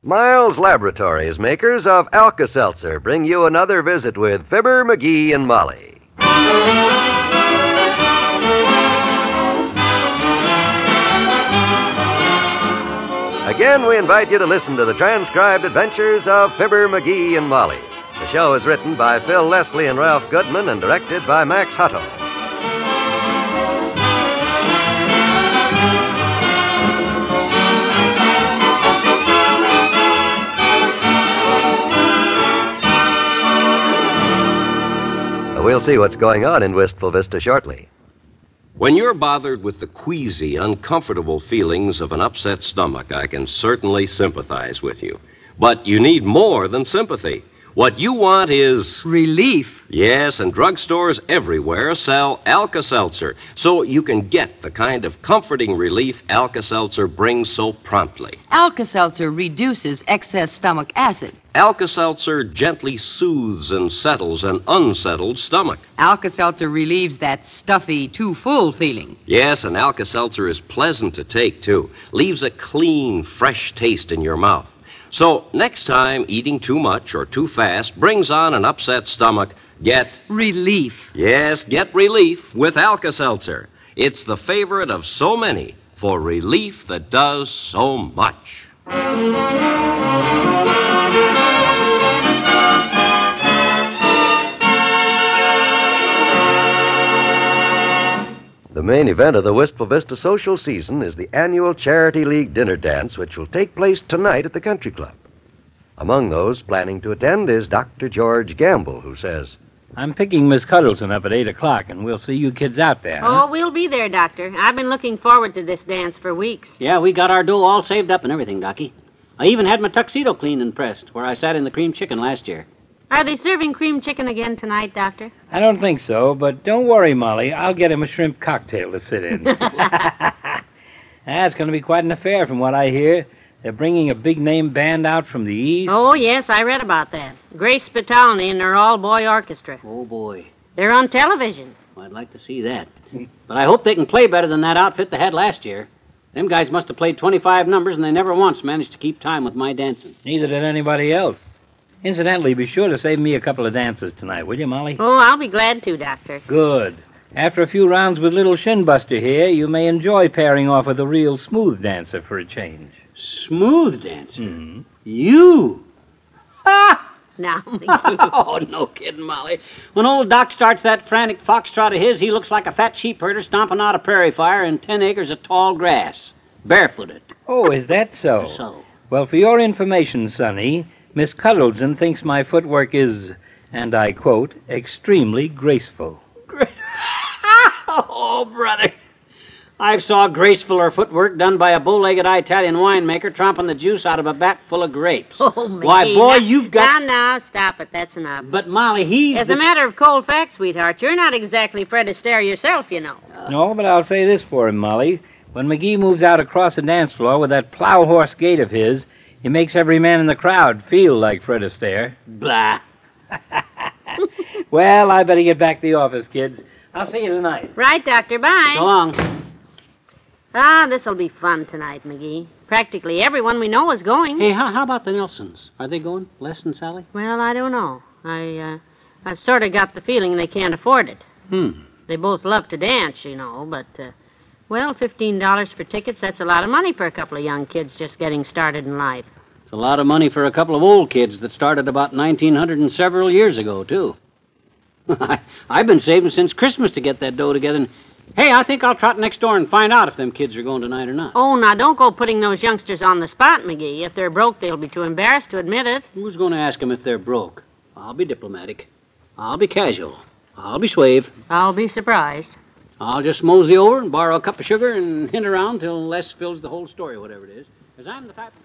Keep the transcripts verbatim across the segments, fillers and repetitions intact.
Miles Laboratories, makers of Alka-Seltzer, bring you another visit with Fibber, McGee, and Molly. Again, we invite you to listen to the transcribed adventures of Fibber, McGee, and Molly. The show is written by Phil Leslie and Ralph Goodman and directed by Max Hutto. We'll see what's going on in Wistful Vista shortly. When you're bothered with the queasy, uncomfortable feelings of an upset stomach, I can certainly sympathize with you. But you need more than sympathy. What you want is... relief. Yes, and drugstores everywhere sell Alka-Seltzer, so you can get the kind of comforting relief Alka-Seltzer brings so promptly. Alka-Seltzer reduces excess stomach acid. Alka-Seltzer gently soothes and settles an unsettled stomach. Alka-Seltzer relieves that stuffy, too full feeling. Yes, and Alka-Seltzer is pleasant to take, too. Leaves a clean, fresh taste in your mouth. So, next time eating too much or too fast brings on an upset stomach, get... relief. Yes, get relief with Alka-Seltzer. It's the favorite of so many for relief that does so much. The main event of the Wistful Vista social season is the annual Charity League dinner dance, which will take place tonight at the Country Club. Among those planning to attend is Doctor George Gamble, who says, I'm picking Miss Cuddleson up at eight o'clock, and we'll see you kids out there. Oh, huh? we'll be there, Doctor. I've been looking forward to this dance for weeks. Yeah, we got our dough all saved up and everything, Docky. I even had my tuxedo cleaned and pressed, where I sat in the cream chicken last year. Are they serving cream chicken again tonight, Doctor? I don't think so, but don't worry, Molly. I'll get him a shrimp cocktail to sit in. That's going to be quite an affair from what I hear. They're bringing a big-name band out from the east. Oh, yes, I read about that. Grace Spitalny and her all-boy orchestra. Oh, boy. They're on television. Well, I'd like to see that. But I hope they can play better than that outfit they had last year. Them guys must have played twenty-five numbers, and they never once managed to keep time with my dancing. Neither did anybody else. Incidentally, be sure to save me a couple of dances tonight, will you, Molly? Oh, I'll be glad to, Doctor. Good. After a few rounds with little Shinbuster here, you may enjoy pairing off with a real smooth dancer for a change. Smooth dancer? Mm-hmm. You? Ah! Now, McGee. Oh, no kidding, Molly. When old Doc starts that frantic foxtrot of his, he looks like a fat sheep herder stomping out a prairie fire in ten acres of tall grass, barefooted. Oh, is that so? So. Well, for your information, Sonny, Miss Cuddleson thinks my footwork is, and I quote, extremely graceful. Oh, brother. I've saw gracefuler footwork done by a bow-legged Italian winemaker tromping the juice out of a vat full of grapes. Oh, McGee. Why, boy, now, you've got... Now, now, stop it. That's enough. But, Molly, he's... As the... a matter of cold fact, sweetheart, you're not exactly Fred Astaire yourself, you know. No, but I'll say this for him, Molly. When McGee moves out across the dance floor with that plow horse gait of his, he makes every man in the crowd feel like Fred Astaire. Blah. Well, I better get back to the office, kids. I'll see you tonight. Right, Doctor. Bye. So long. Ah, this'll be fun tonight, McGee. Practically everyone we know is going. Hey, how, how about the Nelsons? Are they going? Les and Sally? Well, I don't know. I, uh, I've sort of got the feeling they can't afford it. Hmm. They both love to dance, you know, but, uh, well, fifteen dollars for tickets, that's a lot of money for a couple of young kids just getting started in life. It's a lot of money for a couple of old kids that started about nineteen hundred and several years ago, too. I've been saving since Christmas to get that dough together. And, hey, I think I'll trot next door and find out if them kids are going tonight or not. Oh, now, don't go putting those youngsters on the spot, McGee. If they're broke, they'll be too embarrassed to admit it. Who's going to ask them if they're broke? I'll be diplomatic. I'll be casual. I'll be suave. I'll be surprised. I'll just mosey over and borrow a cup of sugar and hint around till Les spills the whole story, whatever it is. Because I'm the type of guy...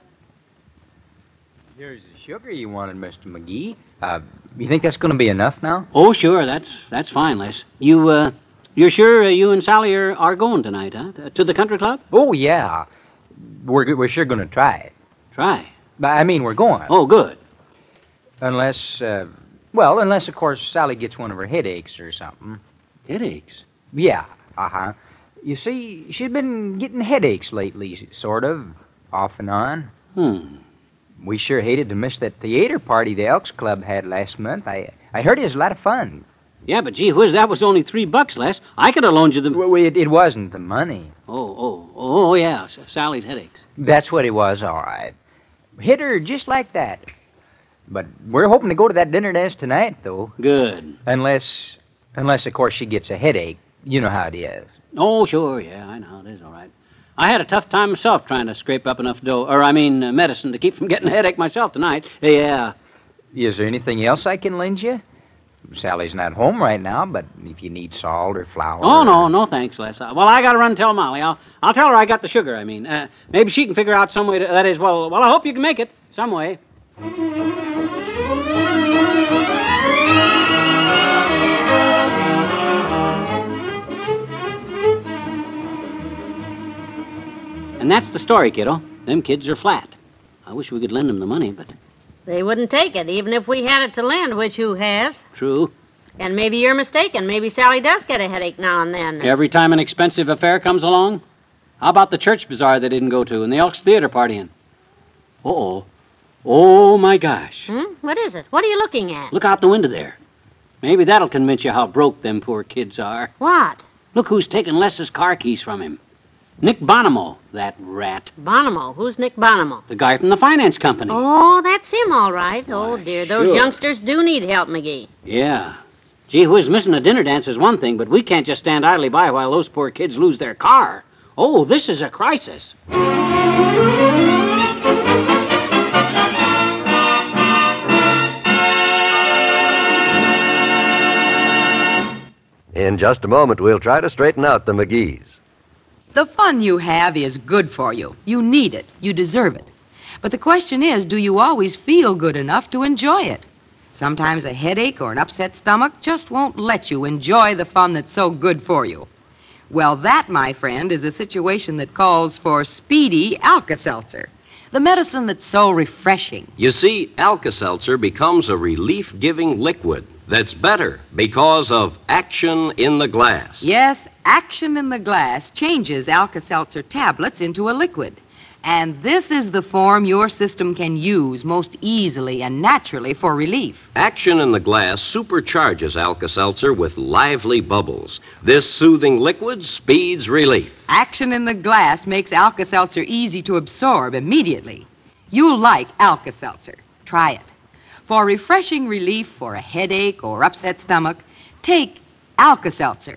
Here's the sugar you wanted, Mister McGee. Uh, you think that's going to be enough now? Oh, sure. That's that's fine, Les. You, uh, you're sure uh, you and Sally are, are going tonight, huh? To the country club? Oh, yeah. We're, we're sure going to try it. Try. I mean, we're going. Oh, good. Unless, uh, well, unless, of course, Sally gets one of her headaches or something. Headaches? Yeah, uh-huh. You see, she's been getting headaches lately, sort of, off and on. Hmm. We sure hated to miss that theater party the Elks Club had last month. I I heard it was a lot of fun. Yeah, but gee whiz, that was only three bucks, Les. I could have loaned you the... Well, it, it wasn't the money. Oh, oh, oh, yeah, S- Sally's headaches. That's what it was, all right. Hit her just like that. But we're hoping to go to that dinner dance tonight, though. Good. Unless, unless, of course, she gets a headache. You know how it is. Oh, sure, yeah, I know, it is all right. I had a tough time myself trying to scrape up enough dough, or I mean uh, medicine to keep from getting a headache myself tonight. Yeah. Is there anything else I can lend you? Sally's not home right now, but if you need salt or flour... Oh, no, no, thanks, Les. Uh, well, I got to run and tell Molly. I'll, I'll tell her I got the sugar, I mean. Uh, maybe she can figure out some way to... That is, well, well, I hope you can make it, some way. And that's the story, kiddo. Them kids are flat. I wish we could lend them the money, but... They wouldn't take it, even if we had it to lend, which who has? True. And maybe you're mistaken. Maybe Sally does get a headache now and then. Every time an expensive affair comes along? How about the church bazaar they didn't go to and the Elks Theater partying? Uh-oh. Oh, my gosh. Hmm? What is it? What are you looking at? Look out the window there. Maybe that'll convince you how broke them poor kids are. What? Look who's taking Les's car keys from him. Nick Bonomo, that rat. Bonomo? Who's Nick Bonomo? The guy from the finance company. Oh, that's him, all right. Oh, Why, dear. Those sure. youngsters do need help, McGee. Yeah. Gee whiz, missing a dinner dance is one thing, but we can't just stand idly by while those poor kids lose their car. Oh, this is a crisis. In just a moment, we'll try to straighten out the McGees. The fun you have is good for you. You need it. You deserve it. But the question is, do you always feel good enough to enjoy it? Sometimes a headache or an upset stomach just won't let you enjoy the fun that's so good for you. Well, that, my friend, is a situation that calls for speedy Alka-Seltzer, the medicine that's so refreshing. You see, Alka-Seltzer becomes a relief-giving liquid that's better because of action in the glass. Yes, action in the glass changes Alka-Seltzer tablets into a liquid. And this is the form your system can use most easily and naturally for relief. Action in the glass supercharges Alka-Seltzer with lively bubbles. This soothing liquid speeds relief. Action in the glass makes Alka-Seltzer easy to absorb immediately. You'll like Alka-Seltzer. Try it. For refreshing relief for a headache or upset stomach, take Alka-Seltzer.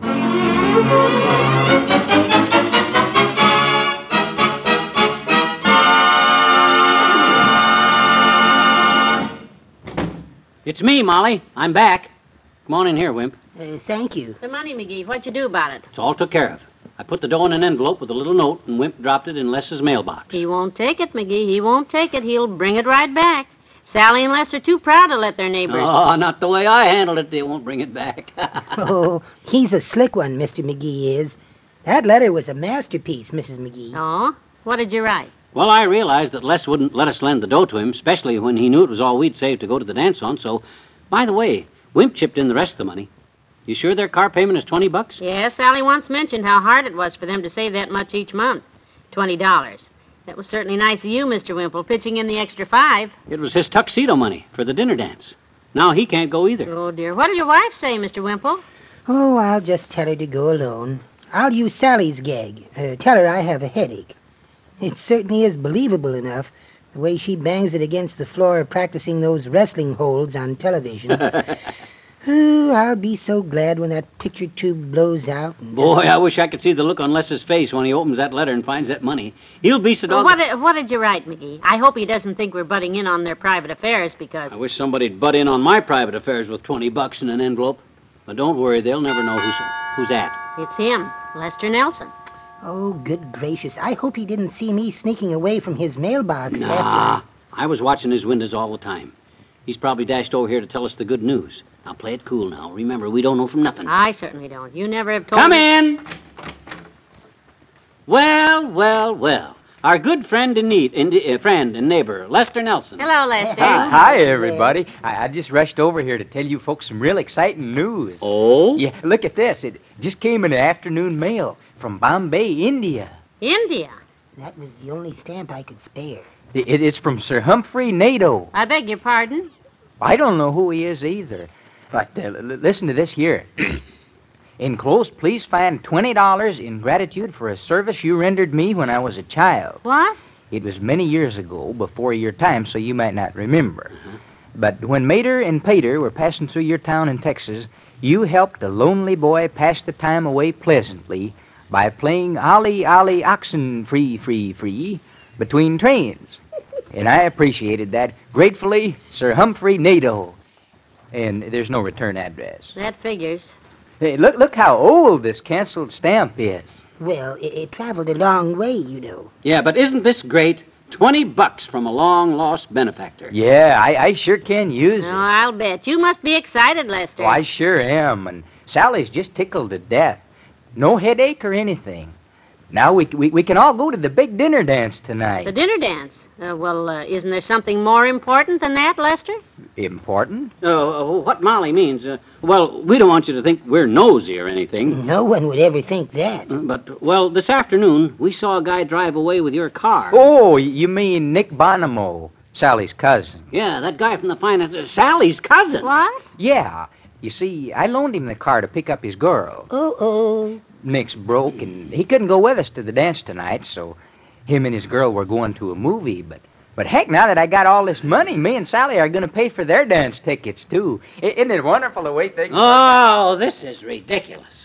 It's me, Molly. I'm back. Come on in here, Wimp. Uh, thank you. The money, McGee. What'd you do about it? It's all took care of. I put the dough in an envelope with a little note, and Wimp dropped it in Les's mailbox. He won't take it, McGee. He won't take it. He'll bring it right back. Sally and Les are too proud to let their neighbors... Oh, not the way I handled it. They won't bring it back. Oh, he's a slick one, Mister McGee is. That letter was a masterpiece, Missus McGee. Oh? What did you write? Well, I realized that Les wouldn't let us lend the dough to him, especially when he knew it was all we'd saved to go to the dance on, so... By the way, Wimp chipped in the rest of the money. You sure their car payment is twenty bucks? Yes, Sally once mentioned how hard it was for them to save that much each month. Twenty dollars. That was certainly nice of you, Mister Wimple, pitching in the extra five. It was his tuxedo money for the dinner dance. Now he can't go either. Oh, dear. What'll your wife say, Mister Wimple? Oh, I'll just tell her to go alone. I'll use Sally's gag. Uh, tell her I have a headache. It certainly is believable enough, the way she bangs it against the floor practicing those wrestling holds on television. Oh, I'll be so glad when that picture tube blows out. And Boy, I wish I could see the look on Les's face when he opens that letter and finds that money. He'll be so Well, dog... what, did, what did you write, McGee? I hope he doesn't think we're butting in on their private affairs because... I wish somebody'd butt in on my private affairs with twenty bucks in an envelope. But don't worry, they'll never know who's, who's at. It's him, Lester Nelson. Oh, good gracious. I hope he didn't see me sneaking away from his mailbox Nah, after... I was watching his windows all the time. He's probably dashed over here to tell us the good news. Now, play it cool now. Remember, we don't know from nothing. I certainly don't. You never have told Come me... in! Well, well, well. Our good friend and, need, and uh, friend and neighbor, Lester Nelson. Hello, Lester. Hi, hi, everybody. I, I just rushed over here to tell you folks some real exciting news. Oh? Yeah, look at this. It just came in the afternoon mail from Bombay, India. India. That was the only stamp I could spare. It, it's from Sir Humphrey Nadeau. I beg your pardon? I don't know who he is either. But uh, l- listen to this here. Enclosed, please find twenty dollars in gratitude for a service you rendered me when I was a child. What? It was many years ago, before your time, so you might not remember. Mm-hmm. But when Mater and Pater were passing through your town in Texas, you helped a lonely boy pass the time away pleasantly by playing Ollie, Ollie, Oxen, Free, Free, Free between trains. And I appreciated that. Gratefully, Sir Humphrey Nadeau. And there's no return address. That figures. Hey, look, look how old this canceled stamp is. Well, it, it traveled a long way, you know. Yeah, but isn't this great? Twenty bucks from a long-lost benefactor. Yeah, I, I sure can use Oh, it. I'll bet. You must be excited, Lester. Oh, I sure am, and Sally's just tickled to death. No headache or anything. Now we, we, we can all go to the big dinner dance tonight. The dinner dance? Uh, well, uh, isn't there something more important than that, Lester? Important? Oh, uh, what Molly means, uh, well, we don't want you to think we're nosy or anything. No one would ever think that. Uh, But, well, this afternoon, we saw a guy drive away with your car. Oh, you mean Nick Bonomo, Sally's cousin. Yeah, that guy from the finance, uh, Sally's cousin. What? Yeah. You see, I loaned him the car to pick up his girl. Uh-oh. Nick's broke, and he couldn't go with us to the dance tonight, so him and his girl were going to a movie. But, but heck, now that I got all this money, me and Sally are going to pay for their dance tickets, too. I- Isn't it wonderful the way things... Oh, this is ridiculous.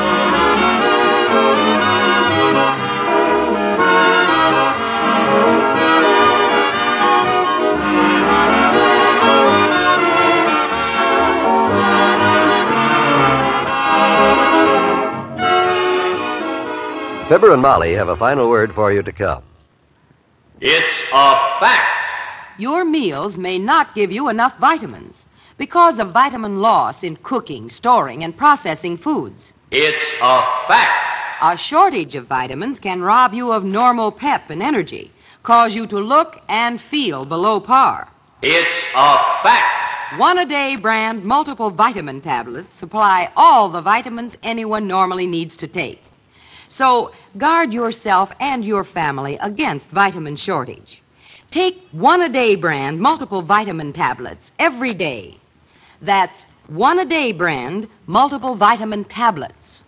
Fibber and Molly have a final word for you to come. It's a fact. Your meals may not give you enough vitamins because of vitamin loss in cooking, storing, and processing foods. It's a fact. A shortage of vitamins can rob you of normal pep and energy, cause you to look and feel below par. It's a fact. One-a-day brand multiple vitamin tablets supply all the vitamins anyone normally needs to take. So guard yourself and your family against vitamin shortage. Take one-a-day brand multiple vitamin tablets every day. That's one-a-day brand multiple vitamin tablets.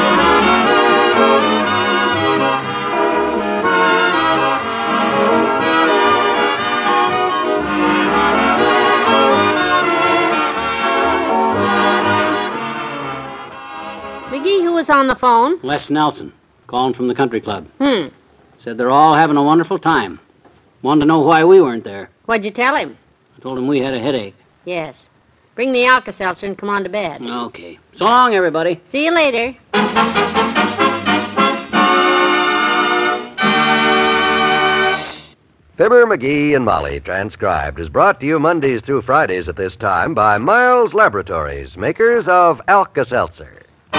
McGee, who was on the phone? Les Nelson, calling from the country club. Hmm. Said they're all having a wonderful time. Wanted to know why we weren't there. What'd you tell him? I told him we had a headache. Yes. Bring the Alka-Seltzer and come on to bed. Okay. So long, everybody. See you later. Fibber, McGee, and Molly, transcribed, is brought to you Mondays through Fridays at this time by Miles Laboratories, makers of Alka-Seltzer.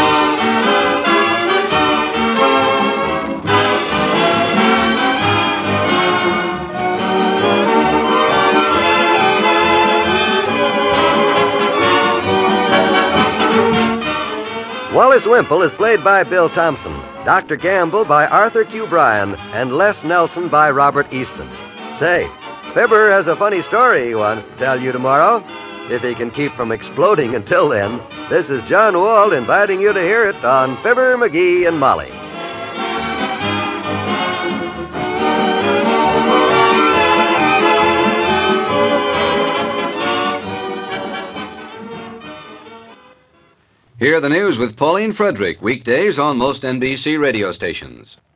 Wallace Wimple is played by Bill Thompson, Doctor Gamble by Arthur Q. Bryan, and Les Nelson by Robert Easton. Say, Fibber has a funny story he wants to tell you tomorrow. If he can keep from exploding until then, this is John Wald inviting you to hear it on Fibber, McGee, and Molly. Hear the news with Pauline Frederick, weekdays on most N B C radio stations.